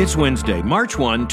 It's Wednesday, March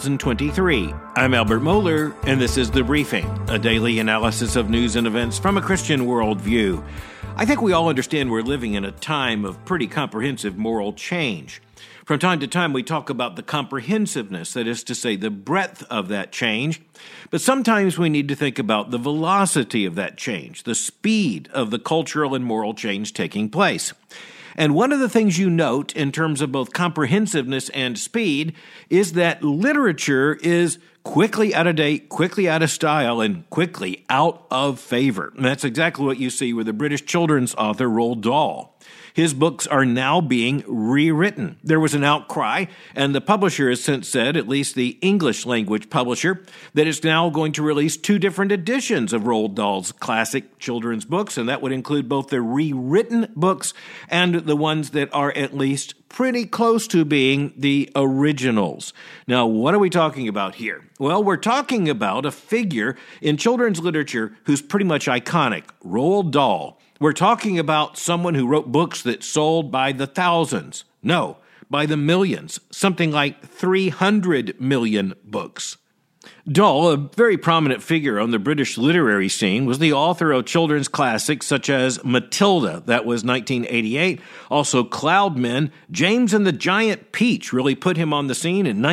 2023. I'm Albert Mohler, and this is The Briefing, a daily analysis of news and events from a Christian worldview. I think we all understand we're living in a time of pretty comprehensive moral change. From time to time, we talk about the comprehensiveness, that is to say, the breadth of that change. But sometimes we need to think about the velocity of that change, the speed of the cultural and moral change taking place. And one of the things you note in terms of both comprehensiveness and speed is that literature is quickly out of date, quickly out of style, and quickly out of favor. And that's exactly what you see with the British children's author Roald Dahl. His books are now being rewritten. There was an outcry, and the publisher has since said, at least the English language publisher, that it's now going to release 2 different editions of Roald Dahl's classic children's books, and that would include both the rewritten books and the ones that are at least pretty close to being the originals. Now, what are we talking about here? Well, we're talking about a figure in children's literature who's pretty much iconic, Roald Dahl. We're talking about someone who wrote books that sold by the thousands. No, by the millions, something like 300 million books. Dahl, a very prominent figure on the British literary scene, was the author of children's classics such as Matilda, that was 1988. Also Cloudmen, James and the Giant Peach really put him on the scene in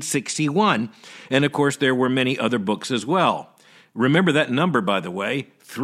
1961. And of course, there were many other books as well. Remember that number, by the way,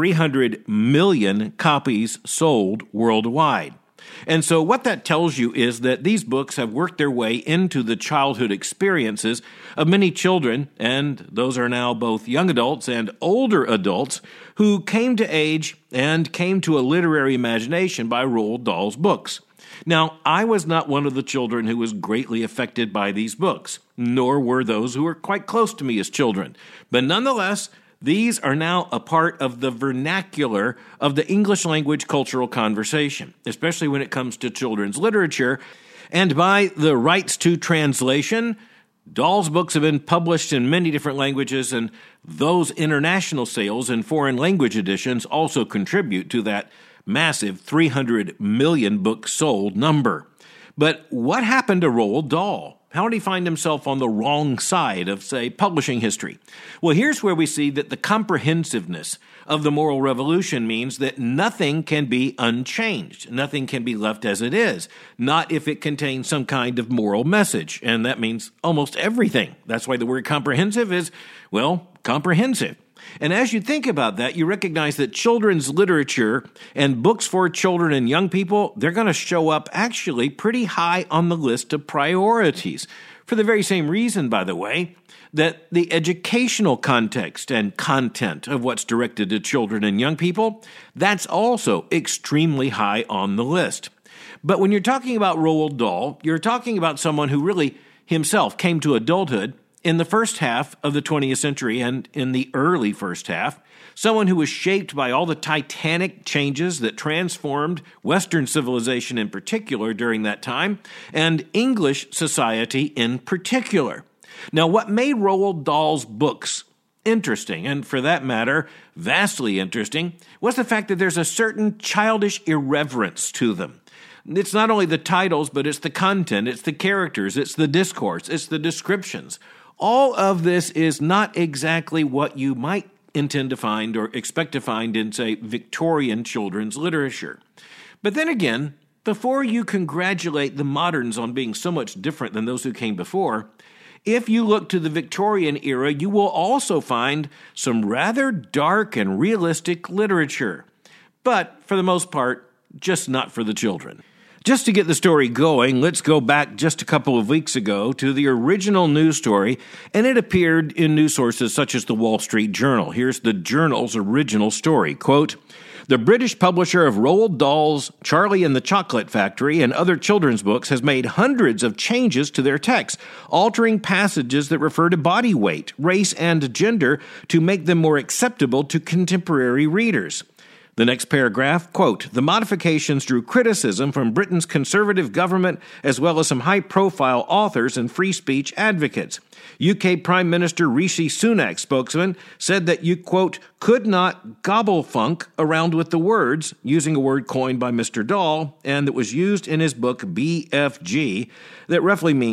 300 million copies sold worldwide. And so what that tells you is that these books have worked their way into the childhood experiences of many children, and those are now both young adults and older adults, who came to age and came to a literary imagination by Roald Dahl's books. Now, I was not one of the children who was greatly affected by these books, nor were those who were quite close to me as children. But nonetheless, these are now a part of the vernacular of the English language cultural conversation, especially when it comes to children's literature. And by the rights to translation, Dahl's books have been published in many different languages, and those international sales in foreign language editions also contribute to that massive 300 million books sold number. But what happened to Roald Dahl? How did he find himself on the wrong side of, say, publishing history? Well, here's where we see that the comprehensiveness of the moral revolution means that nothing can be unchanged. Nothing can be left as it is, not if it contains some kind of moral message. And that means almost everything. That's why the word comprehensive is, well, comprehensive. And as you think about that, you recognize that children's literature and books for children and young people, they're going to show up actually pretty high on the list of priorities. For the very same reason, by the way, that the educational context and content of what's directed to children and young people, that's also extremely high on the list. But when you're talking about Roald Dahl, you're talking about someone who really himself came to adulthood in the first half of the 20th century and in the early first half, someone who was shaped by all the titanic changes that transformed Western civilization in particular during that time, and English society in particular. Now, what made Roald Dahl's books interesting, and for that matter, vastly interesting, was the fact that there's a certain childish irreverence to them. It's not only the titles, but it's the content, it's the characters, it's the discourse, it's the descriptions. All of this is not exactly what you might intend to find or expect to find in, say, Victorian children's literature. But then again, before you congratulate the moderns on being so much different than those who came before, if you look to the Victorian era, you will also find some rather dark and realistic literature. But for the most part, just not for the children. Just to get the story going, let's go back just a couple of weeks ago to the original news story, and it appeared in news sources such as the Wall Street Journal. Here's the Journal's original story. Quote, "The British publisher of Roald Dahl's Charlie and the Chocolate Factory and other children's books has made hundreds of changes to their text, altering passages that refer to body weight, race, and gender to make them more acceptable to contemporary readers." The next paragraph, quote, "The modifications drew criticism from Britain's conservative government as well as some high-profile authors and free speech advocates. UK Prime Minister Rishi Sunak spokesman said that you, quote, could not gobblefunk around with the words, using a word coined by Mr. Dahl and that was used in his book BFG that roughly means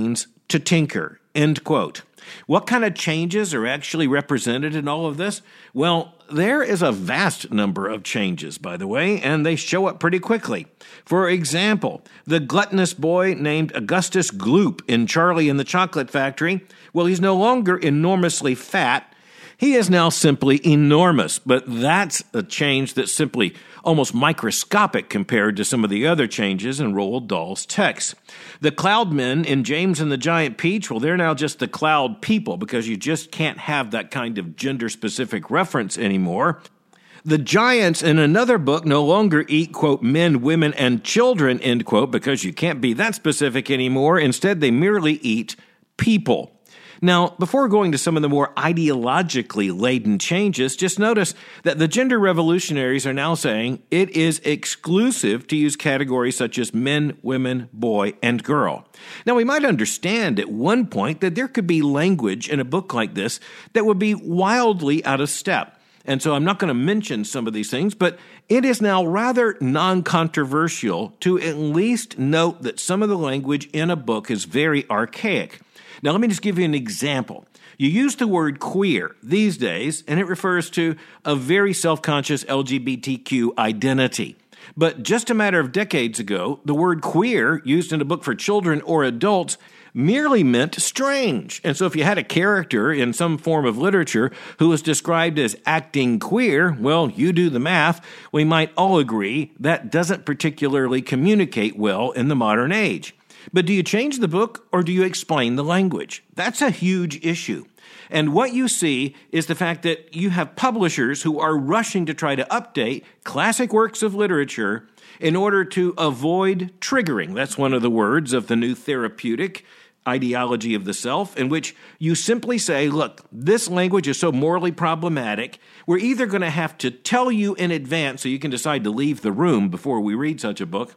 to tinker, end quote. What kind of changes are actually represented in all of this? Well, there is a vast number of changes, by the way, and they show up pretty quickly. For example, the gluttonous boy named Augustus Gloop in Charlie and the Chocolate Factory, well, he's no longer enormously fat. He is now simply enormous, but that's a change that's simply almost microscopic compared to some of the other changes in Roald Dahl's text. The Cloud Men in James and the Giant Peach, well, they're now just the Cloud People because you just can't have that kind of gender-specific reference anymore. The giants in another book no longer eat, quote, men, women, and children, end quote, because you can't be that specific anymore. Instead, they merely eat people. Now, before going to some of the more ideologically laden changes, just notice that the gender revolutionaries are now saying it is exclusive to use categories such as men, women, boy, and girl. Now, we might understand at one point that there could be language in a book like this that would be wildly out of step. And so I'm not going to mention some of these things, but it is now rather non-controversial to at least note that some of the language in a book is very archaic. Now, let me just give you an example. You use the word queer these days, and it refers to a very self-conscious LGBTQ identity. But just a matter of decades ago, the word queer, used in a book for children or adults, merely meant strange. And so if you had a character in some form of literature who was described as acting queer, well, you do the math. We might all agree that doesn't particularly communicate well in the modern age. But do you change the book or do you explain the language? That's a huge issue. And what you see is the fact that you have publishers who are rushing to try to update classic works of literature in order to avoid triggering. That's one of the words of the new therapeutic ideology of the self, in which you simply say, look, this language is so morally problematic, we're either going to have to tell you in advance so you can decide to leave the room before we read such a book,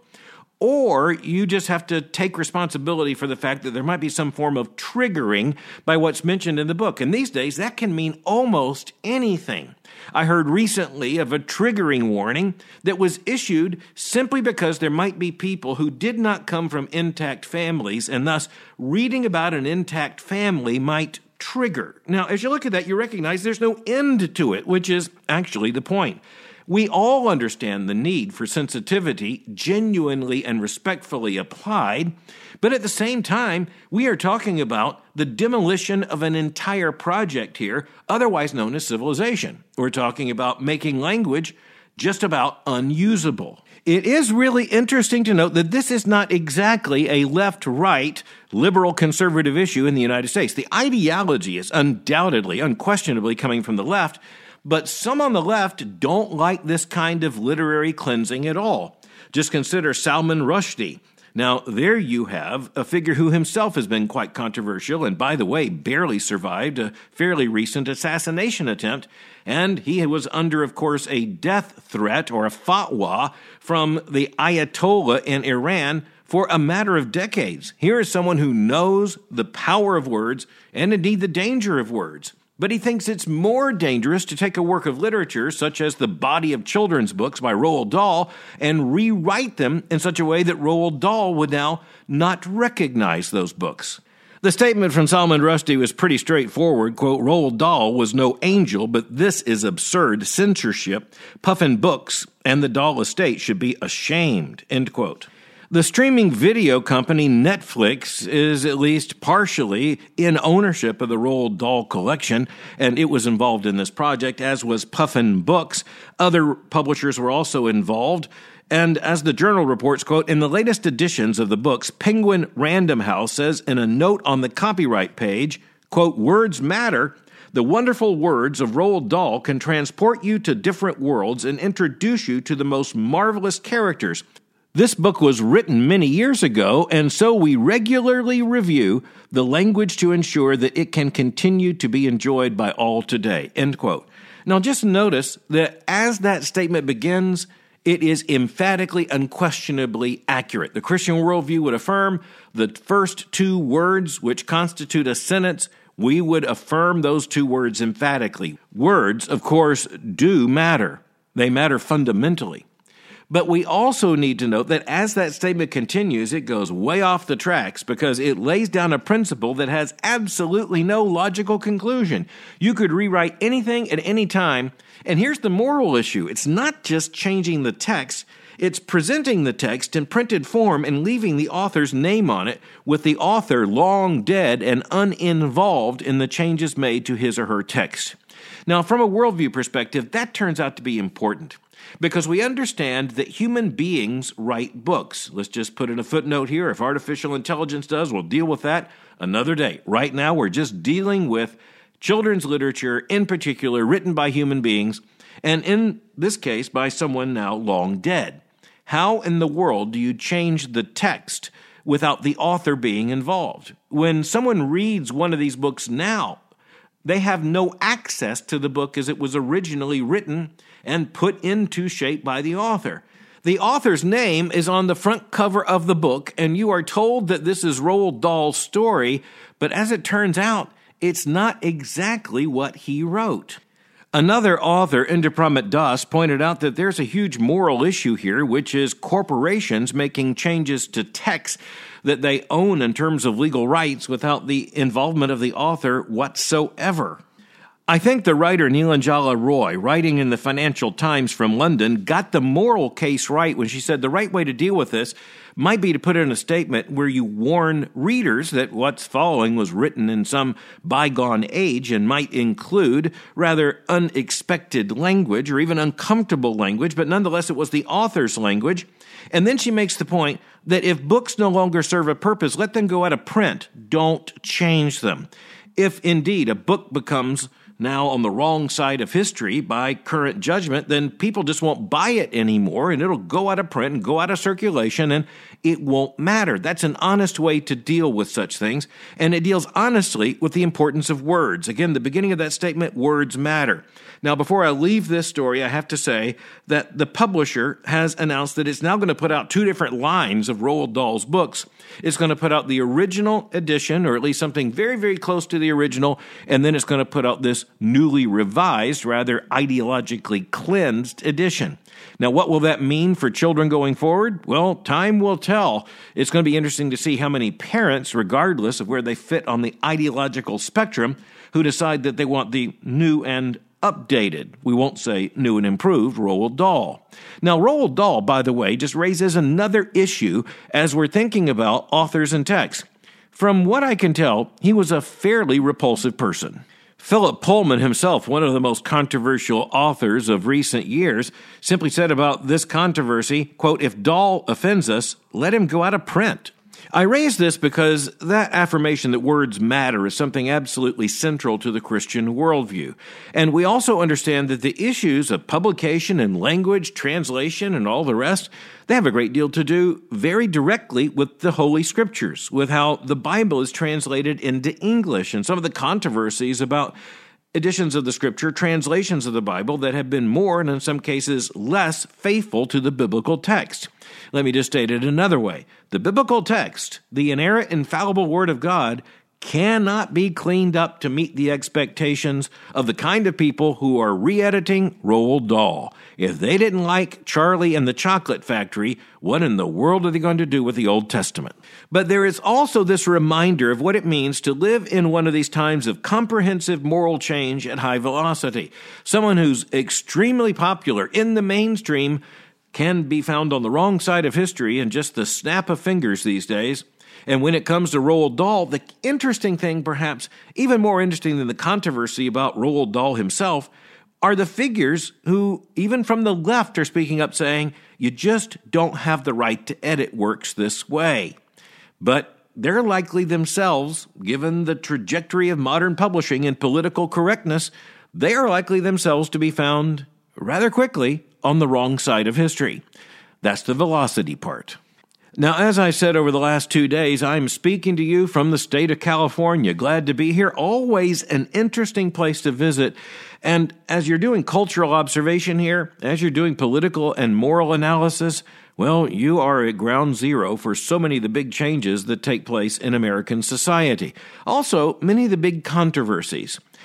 or you just have to take responsibility for the fact that there might be some form of triggering by what's mentioned in the book. And these days, that can mean almost anything. I heard recently of a triggering warning that was issued simply because there might be people who did not come from intact families, and thus reading about an intact family might trigger. Now, as you look at that, you recognize there's no end to it, which is actually the point. We all understand the need for sensitivity genuinely and respectfully applied, but at the same time, we are talking about the demolition of an entire project here, otherwise known as civilization. We're talking about making language just about unusable. It is really interesting to note that this is not exactly a left-right, liberal-conservative issue in the United States. The ideology is undoubtedly, unquestionably coming from the left, but some on the left don't like this kind of literary cleansing at all. Just consider Salman Rushdie. Now, there you have a figure who himself has been quite controversial and, by the way, barely survived a fairly recent assassination attempt. And he was under, of course, a death threat or a fatwa from the Ayatollah in Iran for a matter of decades. Here is someone who knows the power of words and, indeed, the danger of words. But he thinks it's more dangerous to take a work of literature, such as the body of children's books by Roald Dahl, and rewrite them in such a way that Roald Dahl would now not recognize those books. The statement from Salman Rushdie was pretty straightforward. Quote, Roald Dahl was no angel, but this is absurd censorship. Puffin Books and the Dahl estate should be ashamed, end quote. The streaming video company Netflix is at least partially in ownership of the Roald Dahl collection, and it was involved in this project, as was Puffin Books. Other publishers were also involved. And as the Journal reports, quote, in the latest editions of the books, Penguin Random House says in a note on the copyright page, quote, words matter. The wonderful words of Roald Dahl can transport you to different worlds and introduce you to the most marvelous characters. This book was written many years ago, and so we regularly review the language to ensure that it can continue to be enjoyed by all today, end quote. Now, just notice that as that statement begins, it is emphatically, unquestionably accurate. The Christian worldview would affirm the first two words which constitute a sentence. We would affirm those two words emphatically. Words, of course, do matter. They matter fundamentally. But we also need to note that as that statement continues, it goes way off the tracks because it lays down a principle that has absolutely no logical conclusion. You could rewrite anything at any time, and here's the moral issue. It's not just changing the text, it's presenting the text in printed form and leaving the author's name on it, with the author long dead and uninvolved in the changes made to his or her text. Now, from a worldview perspective, that turns out to be important, because we understand that human beings write books. Let's just put in a footnote here. If artificial intelligence does, we'll deal with that another day. Right now, we're just dealing with children's literature, in particular, written by human beings, and in this case, by someone now long dead. How in the world do you change the text without the author being involved? When someone reads one of these books now, they have no access to the book as it was originally written and put into shape by the author. The author's name is on the front cover of the book, and you are told that this is Roald Dahl's story, but as it turns out, it's not exactly what he wrote. Another author, Inderpramit Das, pointed out that there's a huge moral issue here, which is corporations making changes to text that they own in terms of legal rights without the involvement of the author whatsoever. I think the writer Nilanjala Roy, writing in the Financial Times from London, got the moral case right when she said the right way to deal with this might be to put in a statement where you warn readers that what's following was written in some bygone age and might include rather unexpected language or even uncomfortable language, but nonetheless it was the author's language. And then she makes the point that if books no longer serve a purpose, let them go out of print. Don't change them. If indeed a book becomes now on the wrong side of history by current judgment, then people just won't buy it anymore, and it'll go out of print and go out of circulation, and it won't matter. That's an honest way to deal with such things, and it deals honestly with the importance of words. Again, the beginning of that statement, words matter. Now, before I leave this story, I have to say that the publisher has announced that it's now going to put out 2 different lines of Roald Dahl's books. It's going to put out the original edition, or at least something very, very close to the original, and then it's going to put out this newly revised, rather ideologically cleansed edition. Now, what will that mean for children going forward? Well, time will tell. It's going to be interesting to see how many parents, regardless of where they fit on the ideological spectrum, who decide that they want the new and updated, we won't say new and improved, Roald Dahl. Now, Roald Dahl, by the way, just raises another issue as we're thinking about authors and text. From what I can tell, he was a fairly repulsive person. Philip Pullman himself, one of the most controversial authors of recent years, simply said about this controversy, quote, "If Dahl offends us, let him go out of print." I raise this because that affirmation that words matter is something absolutely central to the Christian worldview. And we also understand that the issues of publication and language, translation, and all the rest, they have a great deal to do very directly with the Holy Scriptures, with how the Bible is translated into English, and some of the controversies about editions of the Scripture, translations of the Bible that have been more, and in some cases less, faithful to the biblical text. Let me just state it another way. The biblical text, the inerrant, infallible Word of God, cannot be cleaned up to meet the expectations of the kind of people who are re-editing Roald Dahl. If they didn't like Charlie and the Chocolate Factory, what in the world are they going to do with the Old Testament? But there is also this reminder of what it means to live in one of these times of comprehensive moral change at high velocity. Someone who's extremely popular in the mainstream can be found on the wrong side of history in just the snap of fingers these days. And when it comes to Roald Dahl, the interesting thing, perhaps even more interesting than the controversy about Roald Dahl himself, are the figures who, even from the left, are speaking up saying, you just don't have the right to edit works this way. But they're likely themselves, given the trajectory of modern publishing and political correctness, they are likely themselves to be found rather quickly on the wrong side of history. That's the velocity part. Now, as I said over the last 2 days, I'm speaking to you from the state of California. Glad to be here. Always an interesting place to visit. And as you're doing cultural observation here, as you're doing political and moral analysis, well, you are at ground zero for so many of the big changes that take place in American society. Also, many of the big controversies.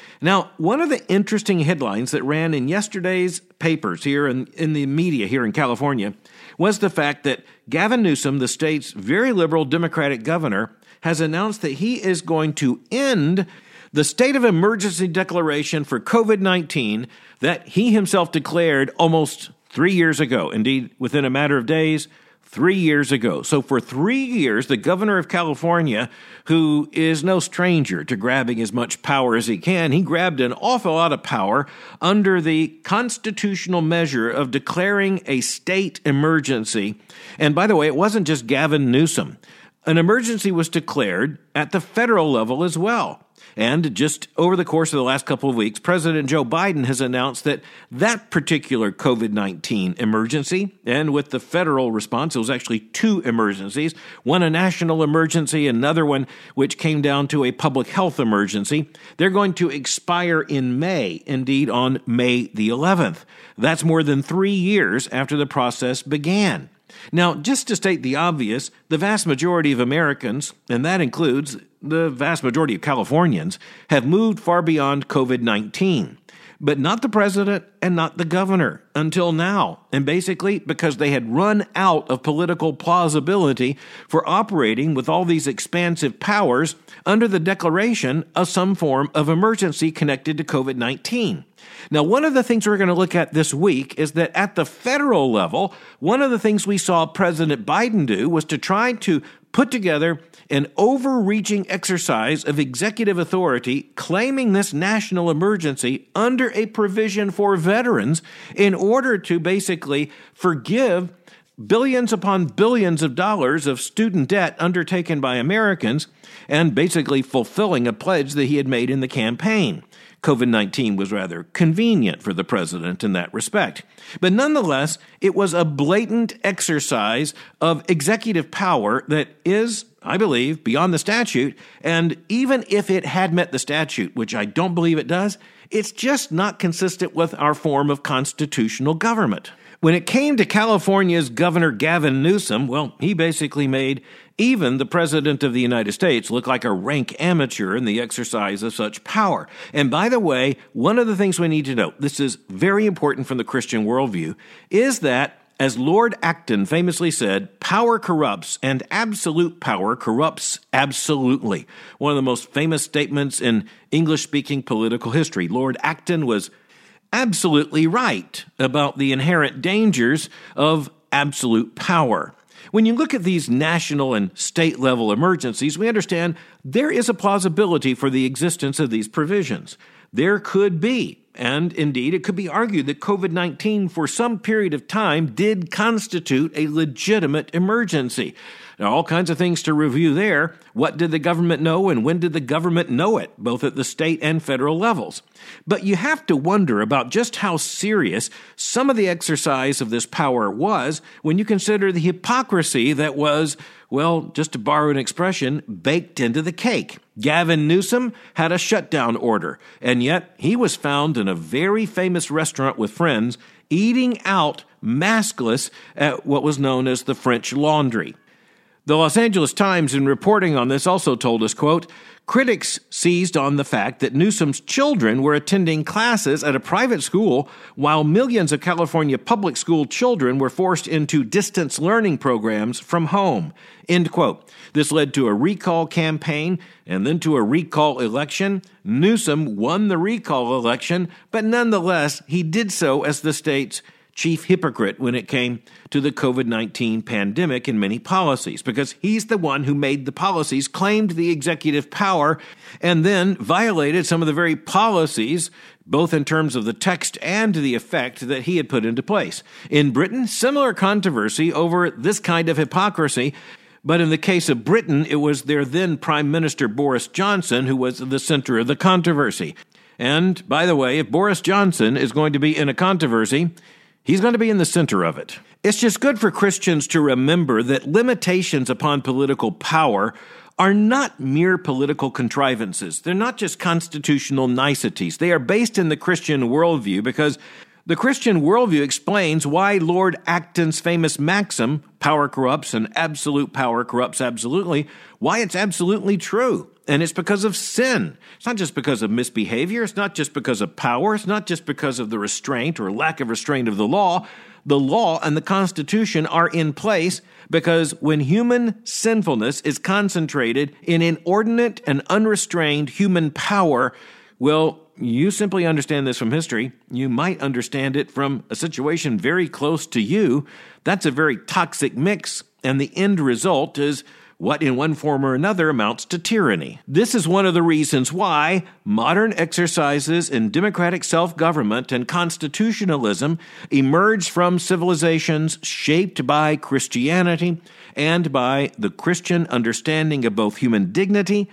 Now, one of the interesting headlines that ran in yesterday's papers here in the media here in California was the fact that Gavin Newsom, the state's very liberal Democratic governor, has announced that he is going to end the state of emergency declaration for COVID-19 that he himself declared almost 3 years ago. Indeed, within a matter of days, 3 years ago. So for 3 years, the governor of California, who is no stranger to grabbing as much power as he can, he grabbed an awful lot of power under the constitutional measure of declaring a state emergency. And by the way, it wasn't just Gavin Newsom. An emergency was declared at the federal level as well. And just over the course of the last couple of weeks, President Joe Biden has announced that that particular COVID-19 emergency, and with the federal response, it was actually two emergencies, one a national emergency, another one which came down to a public health emergency. They're going to expire in May, indeed on May the 11th. That's more than 3 years after the process began. Now, just to state the obvious, the vast majority of Americans, and that includes the vast majority of Californians, have moved far beyond COVID-19. But not the president and not the governor until now. And basically because they had run out of political plausibility for operating with all these expansive powers under the declaration of some form of emergency connected to COVID-19. Now, one of the things we're going to look at this week is that at the federal level, one of the things we saw President Biden do was to try to put together an overreaching exercise of executive authority claiming this national emergency under a provision for veterans in order to basically forgive billions upon billions of dollars of student debt undertaken by Americans and basically fulfilling a pledge that he had made in the campaign. COVID-19 was rather convenient for the president in that respect. But nonetheless, it was a blatant exercise of executive power that is, I believe, beyond the statute. And even if it had met the statute, which I don't believe it does, it's just not consistent with our form of constitutional government. When it came to California's Governor Gavin Newsom, well, he basically made even the President of the United States look like a rank amateur in the exercise of such power. And by the way, one of the things we need to note, this is very important from the Christian worldview, is that, as Lord Acton famously said, power corrupts and absolute power corrupts absolutely. One of the most famous statements in English-speaking political history. Lord Acton was absolutely right about the inherent dangers of absolute power. When you look at these national and state-level emergencies, we understand there is a plausibility for the existence of these provisions. There could be, and indeed it could be argued that COVID-19 for some period of time did constitute a legitimate emergency. There are all kinds of things to review there. What did the government know and when did the government know it, both at the state and federal levels? But you have to wonder about just how serious some of the exercise of this power was when you consider the hypocrisy that was, well, just to borrow an expression, baked into the cake. Gavin Newsom had a shutdown order, and yet he was found in a very famous restaurant with friends eating out maskless at what was known as the French Laundry. The Los Angeles Times, in reporting on this, also told us, quote, critics seized on the fact that Newsom's children were attending classes at a private school while millions of California public school children were forced into distance learning programs from home, end quote. This led to a recall campaign and then to a recall election. Newsom won the recall election, but nonetheless, he did so as the state's chief hypocrite when it came to the COVID-19 pandemic and many policies, because he's the one who made the policies, claimed the executive power, and then violated some of the very policies, both in terms of the text and the effect that he had put into place. In Britain, similar controversy over this kind of hypocrisy, but in the case of Britain, it was their then Prime Minister Boris Johnson who was the center of the controversy. And, by the way, if Boris Johnson is going to be in a controversy, he's going to be in the center of it. It's just good for Christians to remember that limitations upon political power are not mere political contrivances. They're not just constitutional niceties. They are based in the Christian worldview because The Christian worldview explains why Lord Acton's famous maxim, power corrupts and absolute power corrupts absolutely, why it's absolutely true. And it's because of sin. It's not just because of misbehavior. It's not just because of power. It's not just because of the restraint or lack of restraint of the law. The law and the Constitution are in place because when human sinfulness is concentrated in inordinate and unrestrained human power, well, you simply understand this from history. You might understand it from a situation very close to you. That's a very toxic mix, and the end result is what in one form or another amounts to tyranny. This is one of the reasons why modern exercises in democratic self-government and constitutionalism emerge from civilizations shaped by Christianity and by the Christian understanding of both human dignity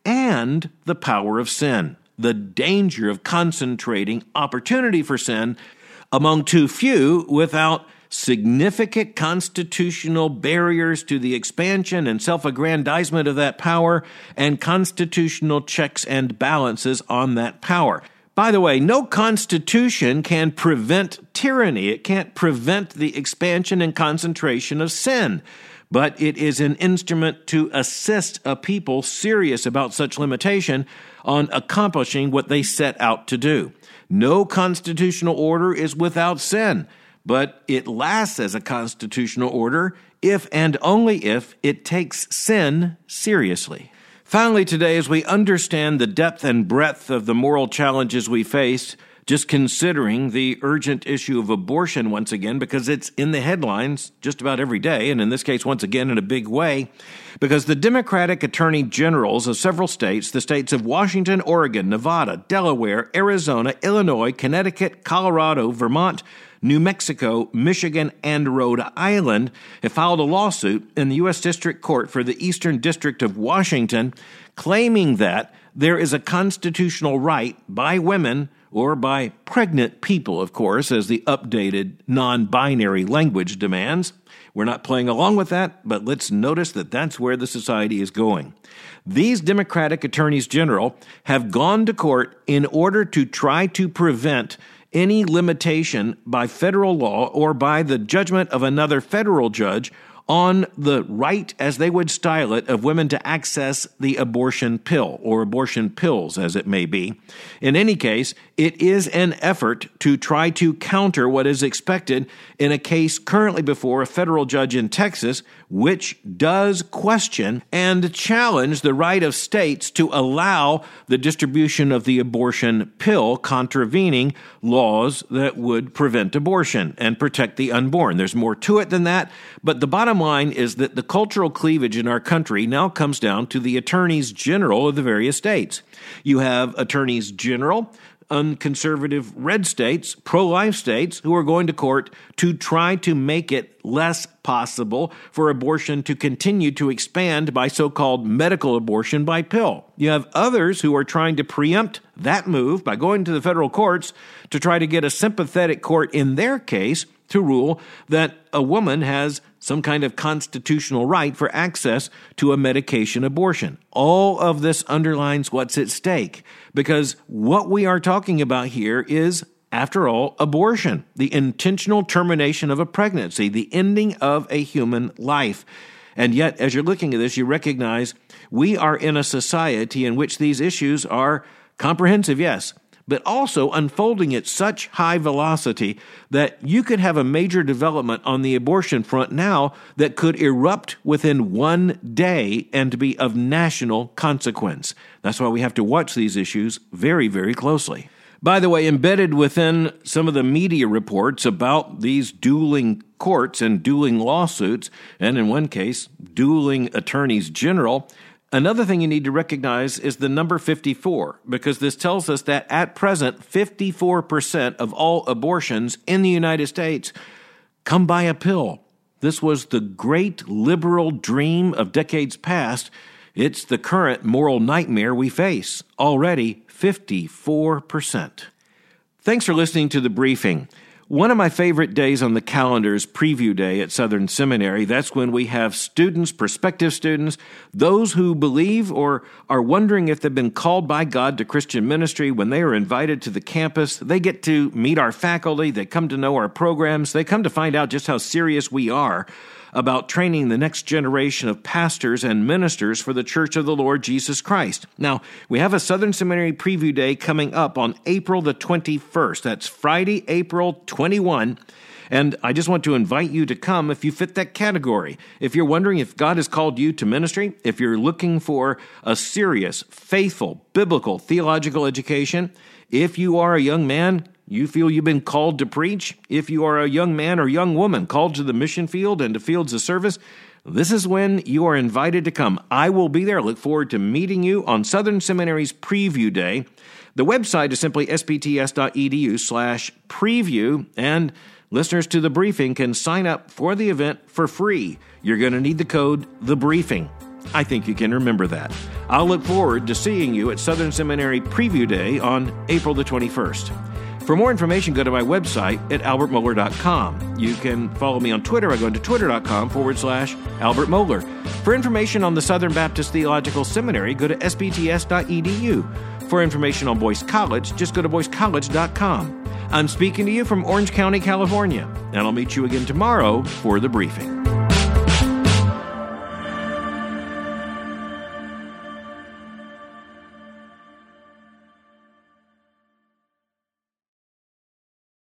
and the power of sin. The danger of concentrating opportunity for sin among too few without significant constitutional barriers to the expansion and self-aggrandizement of that power and constitutional checks and balances on that power. By the way, no constitution can prevent tyranny. It can't prevent the expansion and concentration of sin. But it is an instrument to assist a people serious about such limitation on accomplishing what they set out to do. No constitutional order is without sin, but it lasts as a constitutional order if and only if it takes sin seriously. Finally, today, as we understand the depth and breadth of the moral challenges we face, just considering the urgent issue of abortion once again, because it's in the headlines just about every day, and in this case, once again, in a big way, because the Democratic Attorney Generals of several states, the states of Washington, Oregon, Nevada, Delaware, Arizona, Illinois, Connecticut, Colorado, Vermont, New Mexico, Michigan, and Rhode Island have filed a lawsuit in the U.S. District Court for the Eastern District of Washington, claiming that there is a constitutional right by women or by pregnant people, of course, as the updated non-binary language demands. We're not playing along with that, but let's notice that that's where the society is going. These Democratic attorneys general have gone to court in order to try to prevent any limitation by federal law or by the judgment of another federal judge on the right, as they would style it, of women to access the abortion pill, or abortion pills, as it may be. In any case, it is an effort to try to counter what is expected in a case currently before a federal judge in Texas, which does question and challenge the right of states to allow the distribution of the abortion pill, contravening laws that would prevent abortion and protect the unborn. There's more to it than that, but the bottom line is that the cultural cleavage in our country now comes down to the attorneys general of the various states. You have attorneys general in conservative red states, pro-life states, who are going to court to try to make it less possible for abortion to continue to expand by so-called medical abortion by pill. You have others who are trying to preempt that move by going to the federal courts to try to get a sympathetic court in their case to rule that a woman has some kind of constitutional right for access to a medication abortion. All of this underlines what's at stake, because what we are talking about here is, after all, abortion, the intentional termination of a pregnancy, the ending of a human life. And yet, as you're looking at this, you recognize we are in a society in which these issues are comprehensive, yes, but also unfolding at such high velocity that you could have a major development on the abortion front now that could erupt within one day and be of national consequence. That's why we have to watch these issues very, very closely. By the way, embedded within some of the media reports about these dueling courts and dueling lawsuits, and in one case, dueling attorneys general, another thing you need to recognize is the number 54, because this tells us that at present, 54% of all abortions in the United States come by a pill. This was the great liberal dream of decades past. It's the current moral nightmare we face. Already 54%. Thanks for listening to The Briefing. One of my favorite days on the calendar is Preview Day at Southern Seminary. That's when we have students, prospective students, those who believe or are wondering if they've been called by God to Christian ministry. When they are invited to the campus, they get to meet our faculty, they come to know our programs, they come to find out just how serious we are about training the next generation of pastors and ministers for the Church of the Lord Jesus Christ. Now, we have a Southern Seminary Preview Day coming up on April the 21st. That's Friday, April 21. And I just want to invite you to come if you fit that category. If you're wondering if God has called you to ministry, if you're looking for a serious, faithful, biblical, theological education, if you are a young man, you feel you've been called to preach, if you are a young man or young woman called to the mission field and to fields of service, this is when you are invited to come. I will be there. Look forward to meeting you on Southern Seminary's Preview Day. The website is simply spts.edu/preview, and listeners to The Briefing can sign up for the event for free. You're going to need the code THEBRIEFING. I think you can remember that. I'll look forward to seeing you at Southern Seminary Preview Day on April the 21st. For more information, go to my website at albertmohler.com. You can follow me on Twitter by going to twitter.com/Albert Mohler. For information on the Southern Baptist Theological Seminary, go to sbts.edu. For information on Boyce College, just go to boycecollege.com. I'm speaking to you from Orange County, California, and I'll meet you again tomorrow for The Briefing.